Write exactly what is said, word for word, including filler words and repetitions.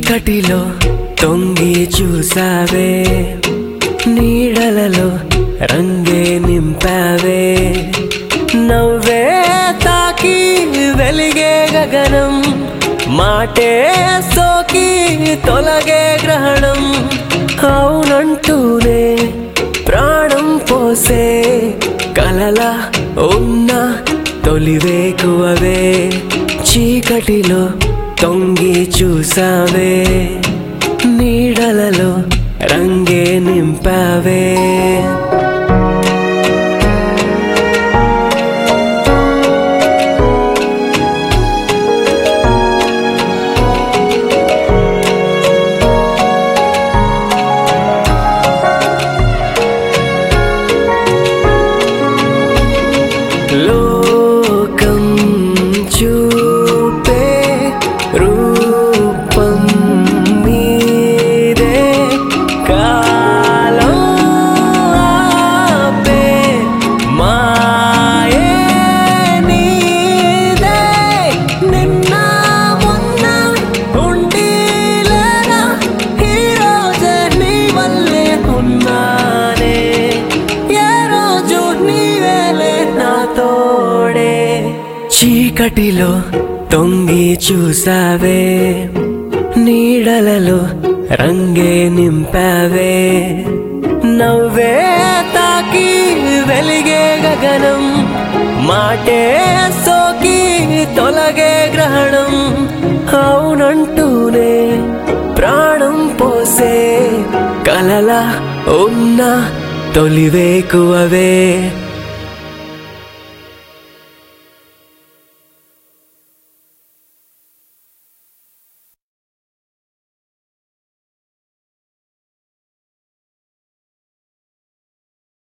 చీకటిలో తొంగి చూసావే, నీడలలో రంగే నింపావే, నవ్వే తాకి వెలిగే గగనం, మాటే సోకి తొలగే గ్రహణం, అవునంటూనే ప్రాణం పోసే కలలా ఉన్న తొలివేకువవే, చీకటిలో తొంగి చూసావే, నీడలలో రంగే నింపావే. లోకం చూపే రూపం మీదే, కాలం ఆపే మాయే నీదే, నిన్న మొన్న ఉండి లేనా ఈరోజే నీ వల్లే ఉన్నానే, ఏ రోజు నీవేలే నా తోడే. చీకటిలో తొంగి చూసావే, నీడలలో రంగే నింపావే, నవ్వే తాకి వెలిగే గగనం, మాటే సోకి తొలగే గ్రహణం, అవునంటూనే ప్రాణం పోసే కలలా ఉన్న తొలివేకువవే.